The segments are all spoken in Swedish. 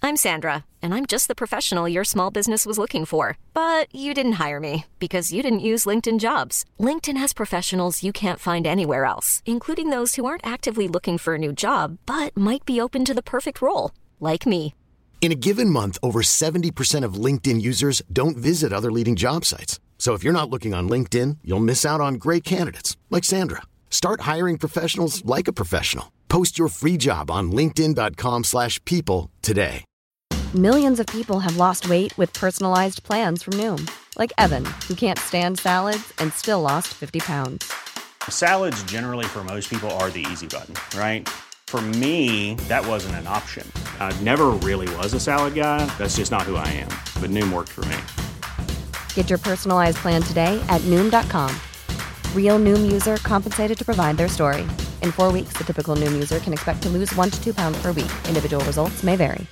I'm Sandra, and I'm just the professional your small business was looking for. But you didn't hire me because you didn't use LinkedIn Jobs. LinkedIn has professionals you can't find anywhere else, including those who aren't actively looking for a new job, but might be open to the perfect role, like me. In a given month, over 70% of LinkedIn users don't visit other leading job sites. So if you're not looking on LinkedIn, you'll miss out on great candidates like Sandra. Start hiring professionals like a professional. Post your free job on linkedin.com/people today. Millions of people have lost weight with personalized plans from Noom. Like Evan, who can't stand salads and still lost 50 pounds. Salads generally for most people are the easy button, right? For me, that wasn't an option. I never really was a salad guy. That's just not who I am. But Noom worked for me. Get your personalized plan today at Noom.com. Real Noom user compensated to provide their story. In 4 weeks, the typical Noom user can expect to lose 1 to 2 pounds per week. Individual results may vary.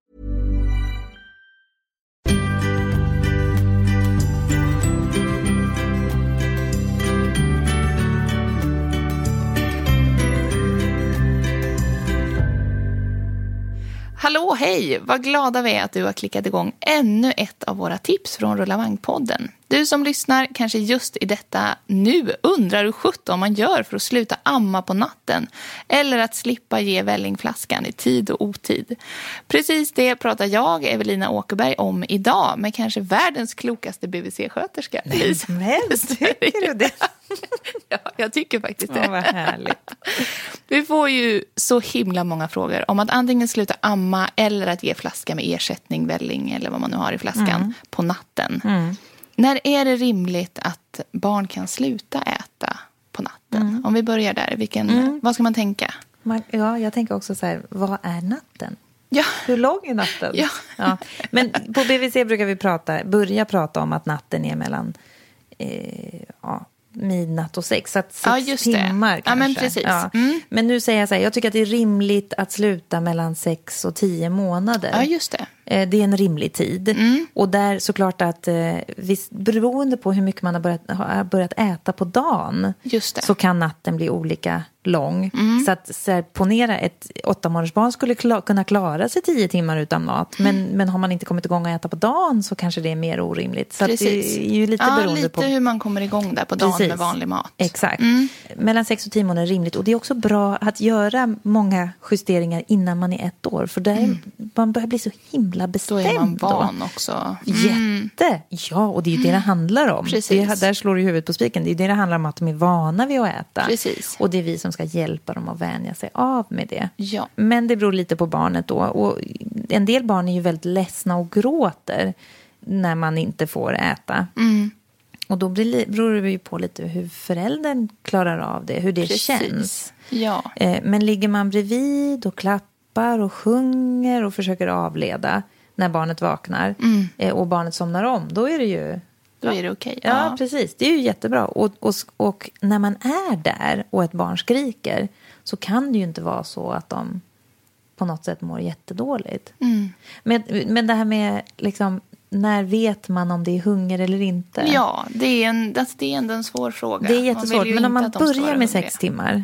Hallå, hej! Vad glada vi är att du har klickat igång ännu ett av våra tips från Rullavagn-podden. Du som lyssnar kanske just i detta nu undrar hur sjutton man gör för att sluta amma på natten eller att slippa ge vällingflaskan i tid och otid. Precis det pratar jag, Evelina Åkerberg, om idag med kanske världens klokaste BVC-sköterska. Men tycker du det? Ja, jag tycker faktiskt det. Vad härligt. Vi får ju så himla många frågor om att antingen sluta amma eller att ge flaska med ersättning, välling eller vad man nu har i flaskan på natten. När är det rimligt att barn kan sluta äta på natten? Om vi börjar där, vad ska man tänka? Ja, jag tänker också så här, vad är natten? Ja. Hur lång är natten? Ja. Men på BVC brukar vi börja prata om att natten är mellan midnatt och 6. Så att 6 timmar kanske. Ja, men precis. Ja. Men nu säger jag så här, jag tycker att det är rimligt att sluta mellan 6 och 10 månader. Ja, just det. Det är en rimlig tid. Och där såklart att beroende på hur mycket man har börjat äta på dagen, så kan natten bli olika lång. Så att ponera ett 8-månadersbarn skulle kunna klara sig 10 timmar utan mat. Men har man inte kommit igång att äta på dagen så kanske det är mer orimligt. Så att det är ju lite beroende lite på hur man kommer igång där på dagen med vanlig mat. Exakt. Mellan 6 och 10 månader är rimligt. Och det är också bra att göra många justeringar innan man är 1 år. För där man börjar bli så himla bestämd. Då är man van också. Jätte! Ja, och det är ju det det handlar om. Där slår du huvudet på spiken. Det är det handlar om, att de är vana vid att äta. Precis. Och det är vi som ska hjälpa dem att vänja sig av med det. Ja. Men det beror lite på barnet då. Och en del barn är ju väldigt ledsna och gråter när man inte får äta. Och då beror det ju på lite hur föräldern klarar av det. Hur det känns. Ja. Men ligger man bredvid och klappar och sjunger och försöker avleda när barnet vaknar och barnet somnar om, då är det ju... Då är det okej. Ja, precis. Det är ju jättebra. Och när man är där och ett barn skriker, så kan det ju inte vara så att de på något sätt mår jättedåligt. Men det här med liksom, när vet man om det är hunger eller inte? Ja, det är ändå en svår fråga. Det är jättesvårt, men om man börjar med 6 timmar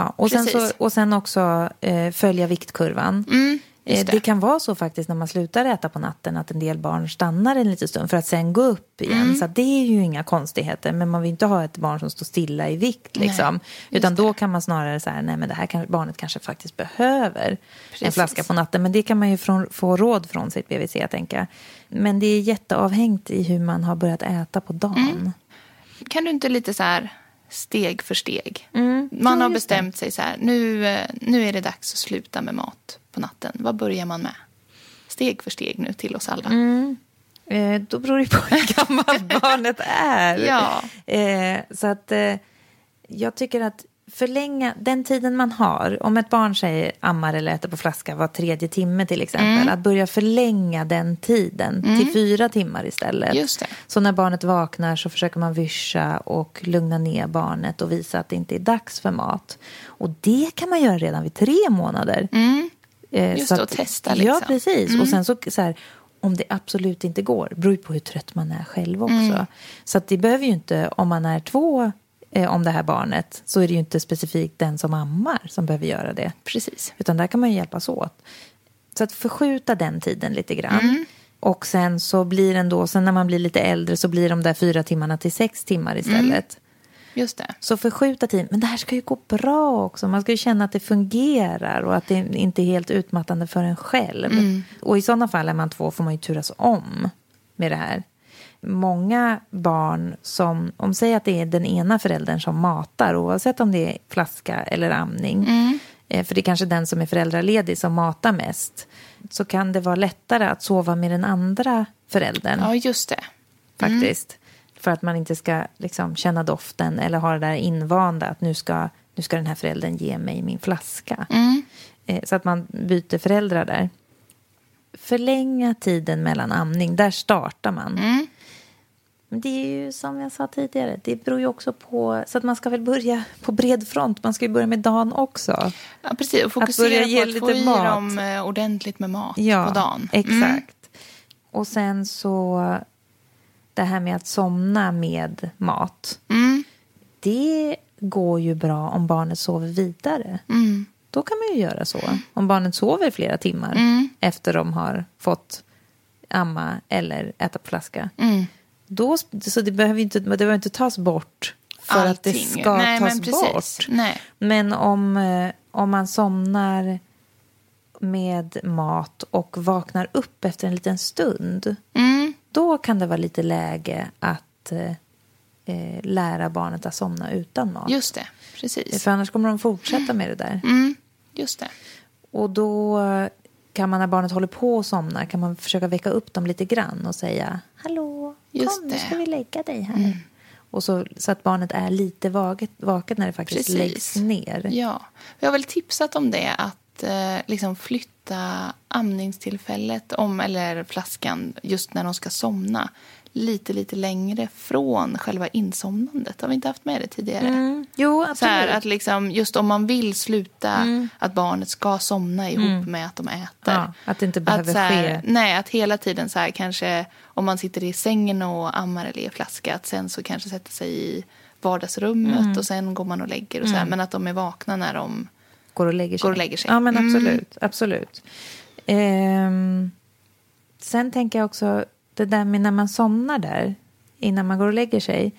och sen också följa viktkurvan. Det kan vara så faktiskt när man slutar äta på natten att en del barn stannar en liten stund för att sen gå upp igen. Så det är ju inga konstigheter, men man vill inte ha ett barn som står stilla i vikt liksom. Utan då kan man snarare säga, nej men det här barnet kanske faktiskt behöver en flaska på natten. Men det kan man ju få råd från sitt BVC, tänker jag. Men det är jätteavhängt i hur man har börjat äta på dagen. Kan du inte lite så här steg för steg? Man har bestämt sig så här, nu är det dags att sluta med mat på natten. Vad börjar man med? Steg för steg nu till oss alla. Då beror det på hur gammalt barnet är. Ja. Så att jag tycker att förlänga den tiden man har. Om ett barn säger ammar eller äter på flaska var 3:e timme till exempel. Att börja förlänga den tiden till 4 timmar istället. Just det. Så när barnet vaknar så försöker man vischa och lugna ner barnet och visa att det inte är dags för mat. Och det kan man göra redan vid 3 månader. Just så att testa liksom. Ja, precis. Och sen så här, om det absolut inte går, beror på hur trött man är själv också. Så att det behöver ju inte, om man är 2 om det här barnet, så är det ju inte specifikt den som ammar som behöver göra det. Precis. Utan där kan man ju hjälpas åt. Så att förskjuta den tiden lite grann. Och sen så blir den då, sen när man blir lite äldre så blir de där 4 timmarna till 6 timmar istället. Just det. Så förskjuta tiden. Men det här ska ju gå bra också. Man ska ju känna att det fungerar och att det inte är helt utmattande för en själv. Och i sådana fall är man 2 får man ju turas om med det här. Många barn som, om säger att det är den ena föräldern som matar, oavsett om det är flaska eller amning, för det är kanske den som är föräldraledig som matar mest, så kan det vara lättare att sova med den andra föräldern. Ja, just det. Faktiskt. För att man inte ska liksom känna doften eller ha det där invanda att nu ska den här föräldern ge mig min flaska. Så att man byter föräldrar där. Förlänga tiden mellan amning, där startar man. Men det är ju som jag sa tidigare, det beror ju också på, så att man ska väl börja på bred front. Man ska ju börja med dagen också. Ja, precis. Och fokusera på att få i dem ordentligt med mat på dagen. Exakt. Och sen så det här med att somna med mat. Det går ju bra om barnet sover vidare. Då kan man ju göra så. Om barnet sover flera timmar efter de har fått amma eller äta på flaska. Då, så det behöver inte tas bort för allting. Att det ska tas bort. Nej. Men om man somnar med mat och vaknar upp efter en liten stund, då kan det vara lite läge att lära barnet att somna utan mat. Just det, precis. För annars kommer de fortsätta med det där. Just det. Och då kan man, när barnet håller på att somna, kan man försöka väcka upp dem lite grann och säga, hallå, kom, nu ska vi lägga dig här. Och så att barnet är lite vaket när det faktiskt läggs ner. Ja, jag har väl tipsat om det, att liksom flytta amningstillfället eller flaskan just när de ska somna lite längre från själva insomnandet. Har vi inte haft med det tidigare? Jo, absolut. Så här, att liksom, just om man vill sluta att barnet ska somna ihop med att de äter. Ja, att det inte behöver ske. Nej, att hela tiden så här, kanske om man sitter i sängen och ammar eller ger flaska, att sen så kanske sätta sig i vardagsrummet och sen går man och lägger och så här, men att de är vakna när de går och lägger sig. Ja, men absolut. Sen tänker jag också det där med när man somnar där innan man går och lägger sig.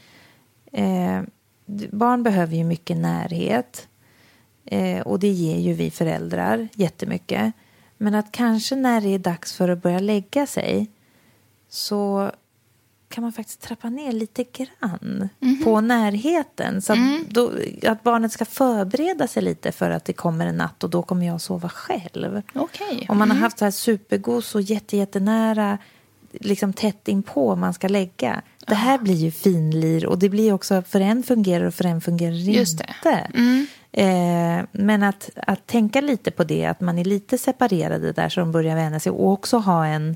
Barn behöver ju mycket närhet. Och det ger ju vi föräldrar jättemycket. Men att kanske när det är dags för att börja lägga sig, så kan man faktiskt trappa ner lite grann på närheten. Så att barnet ska förbereda sig lite för att det kommer en natt och då kommer jag sova själv. Okay. Om man har haft så här supergos och jättenära, liksom tätt inpå man ska lägga. Det här blir ju finlir, och det blir också, för en fungerar och för en fungerar just inte. Men att tänka lite på det, att man är lite separerade där så de börjar vänja sig, och också ha en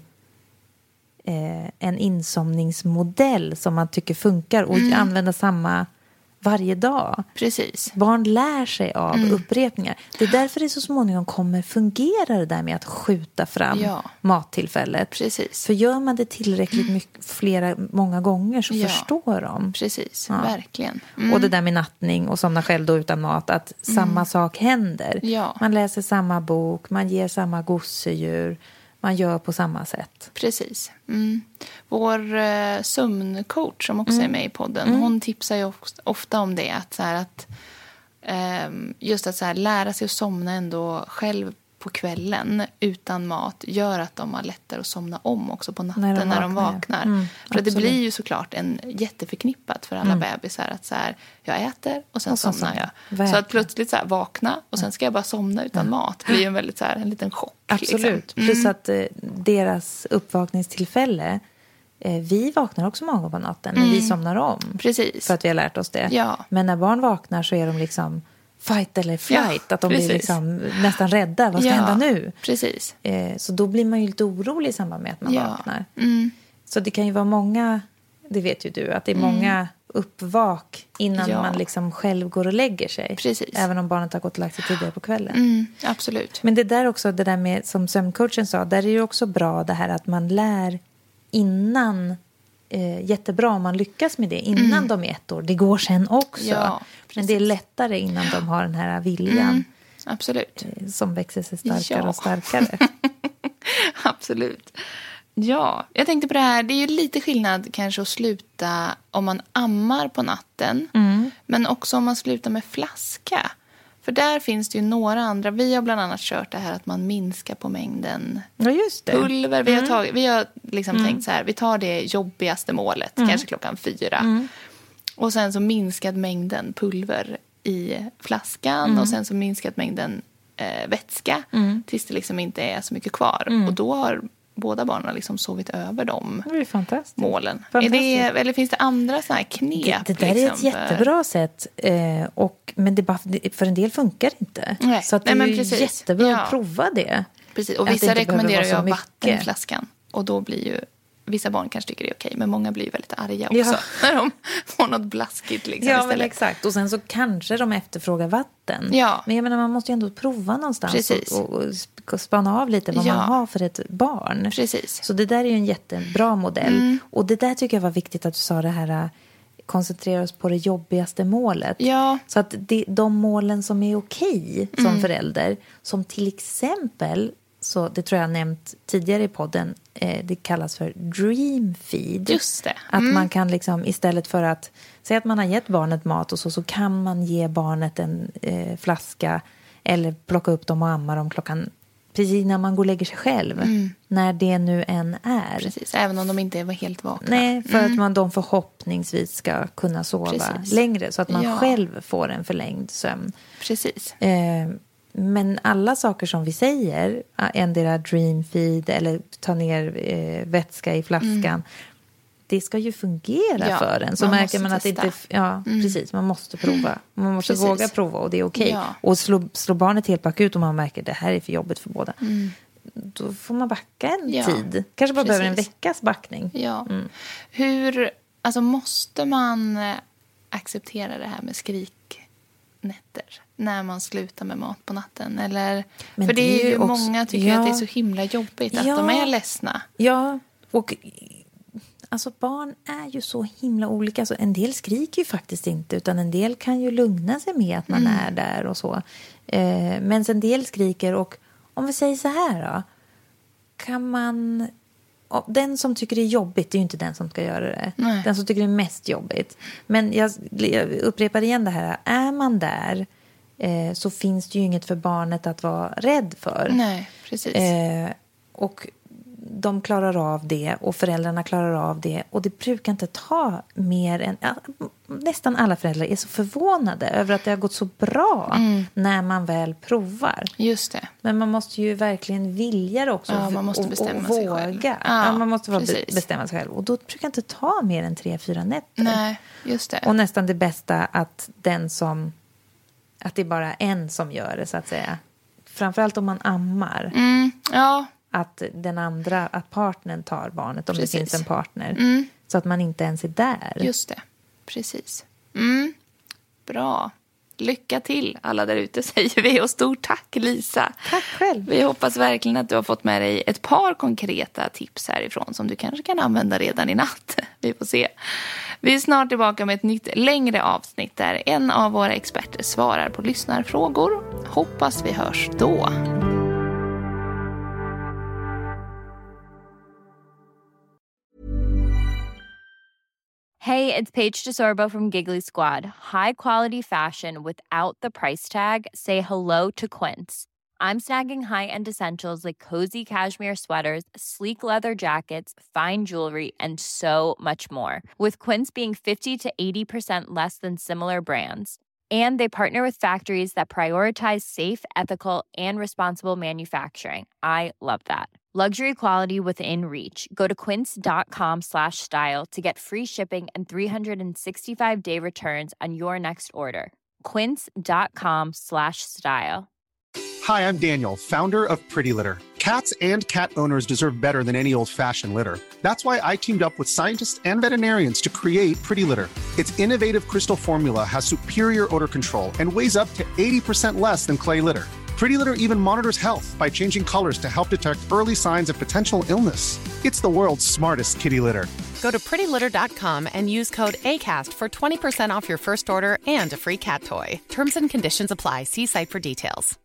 insomningsmodell som man tycker funkar och använda samma varje dag. Precis. Barn lär sig av upprepningar. Det är därför det så småningom kommer fungera det där med att skjuta fram mattillfället. Precis. För gör man det tillräckligt många gånger så förstår de. Precis, verkligen. Och det där med nattning och somna själv då utan mat, att samma sak händer. Ja. Man läser samma bok, man ger samma gosedjur. Man gör på samma sätt. Precis. Vår sömncoach som också är med i podden, hon tipsar ju ofta om det. Att, så här, att just att så här, lära sig att somna ändå själv på kvällen utan mat gör att de har lättare att somna om också på natten när de vaknar. För det blir ju såklart jätteförknippat för alla bebisar att så här, jag äter och sen somnar jag. Verkligen. Så att plötsligt så här, vakna och sen ska jag bara somna utan mat blir ju en väldigt så här, en liten chock. Absolut. Liksom. Plus att deras uppvakningstillfälle, vi vaknar också många på natten men vi somnar om. Precis. För att vi har lärt oss det. Ja. Men när barn vaknar så är de liksom fight eller flight. Att de blir liksom nästan rädda. Vad ska hända nu? Precis. Så då blir man ju lite orolig i samband med att man vaknar. Så det kan ju vara många, det vet ju du, att det är många uppvak innan man liksom själv går och lägger sig. Precis. Även om barnet har gått och lagt sig tidigare på kvällen. Absolut. Men det där också, det där med, som sömncoachen sa, där är ju också bra det här att man lär innan. Jättebra om man lyckas med det innan de är 1 år. Det går sen också. Ja, men det är lättare innan de har den här viljan. absolut. Som växer sig starkare och starkare. Absolut. Ja, jag tänkte på det här. Det är ju lite skillnad kanske att sluta om man ammar på natten. Men också om man slutar med flaska. För där finns det ju några andra. Vi har bland annat kört det här att man minskar på mängden pulver. Vi har liksom tänkt så här. Vi tar det jobbigaste målet. Kanske 4:00. Och sen så minskad mängden pulver i flaskan. Och sen så minskad mängden vätska. Tills det liksom inte är så mycket kvar. Och då har båda barnen liksom sovit över de målen. Eller finns det andra så här knep? Det där är ett jättebra sätt. Men för en del funkar det inte. Nej. Så att det är ju jättebra att prova det. Precis. Och vissa rekommenderar ju att vatten i flaskan. Och då blir ju... Vissa barn kanske tycker det är okej, men många blir väldigt arga också när de får något blaskigt liksom, istället. Men exakt. Och sen så kanske de efterfrågar vatten. Ja. Men jag menar, man måste ju ändå prova någonstans och spana av lite vad man har för ett barn. Precis. Så det där är ju en jättebra modell. Och det där tycker jag var viktigt att du sa det här, koncentrera oss på det jobbigaste målet. Ja. Så att de målen som är okej som förälder, som till exempel... Så det tror jag nämnt tidigare i podden. Det kallas för dream feed. Just det. Att man kan liksom, istället för att säga att man har gett barnet mat och så kan man ge barnet en flaska eller plocka upp dem och amma dem klockan precis när man går och lägger sig själv. När det nu än är. Precis, även om de inte är helt vakna. Nej, för att de förhoppningsvis ska kunna sova längre. Så att man själv får en förlängd sömn. Precis. Men alla saker som vi säger, ändra dream feed eller ta ner vätska i flaskan, det ska ju fungera för en. Så märker man att det inte... Ja, precis. Man måste prova. Man måste våga prova och det är okej. Ja. Och slå barnet helt bakut om man märker att det här är för jobbigt för båda. Då får man backa en tid. Kanske bara behöver en veckas backning. Ja. Hur... Alltså måste man acceptera det här med skriknätter när man slutar med mat på natten? Eller, för det är ju också, många tycker att det är så himla jobbigt att de är ledsna. Ja, och alltså barn är ju så himla olika. Alltså, en del skriker ju faktiskt inte, utan en del kan ju lugna sig med att man är där och så. Men en del skriker, och om vi säger så här då, kan man... Den som tycker det är jobbigt, det är ju inte den som ska göra det. Nej. Den som tycker det är mest jobbigt. Men jag upprepar igen det här. Är man där så finns det ju inget för barnet att vara rädd för. Nej, precis. Och de klarar av det och föräldrarna klarar av det. Och det brukar inte ta mer än... Nästan alla föräldrar är så förvånade över att det har gått så bra när man väl provar. Just det. Men man måste ju verkligen vilja det också. Ja, man måste bestämma sig själv. Ja, man måste bestämma sig själv. Och då brukar det inte ta mer än 3-4 nätter. Nej, just det. Och nästan det bästa att att det är bara en som gör det, så att säga. Framförallt om man ammar. Ja. Att att partnern tar barnet, om det finns en partner. Så att man inte ens är där. Just det, precis. Bra. Lycka till alla där ute, säger vi. Och stort tack, Lisa. Tack själv. Vi hoppas verkligen att du har fått med dig ett par konkreta tips härifrån som du kanske kan använda redan i natt. Vi får se. Vi är snart tillbaka med ett nytt längre avsnitt där en av våra experter svarar på lyssnarfrågor. Hoppas vi hörs då. Hey, it's Paige DeSorbo from Giggly Squad. High quality fashion without the price tag. Say hello to Quince. I'm snagging high-end essentials like cozy cashmere sweaters, sleek leather jackets, fine jewelry, and so much more. With Quince being 50 to 80% less than similar brands. And they partner with factories that prioritize safe, ethical, and responsible manufacturing. I love that. Luxury quality within reach. Go to quince.com/style to get free shipping and 365-day returns on your next order. Quince.com/style. Hi, I'm Daniel, founder of Pretty Litter. Cats and cat owners deserve better than any old-fashioned litter. That's why I teamed up with scientists and veterinarians to create Pretty Litter. Its innovative crystal formula has superior odor control and weighs up to 80% less than clay litter. Pretty Litter even monitors health by changing colors to help detect early signs of potential illness. It's the world's smartest kitty litter. Go to prettylitter.com and use code ACAST for 20% off your first order and a free cat toy. Terms and conditions apply. See site for details.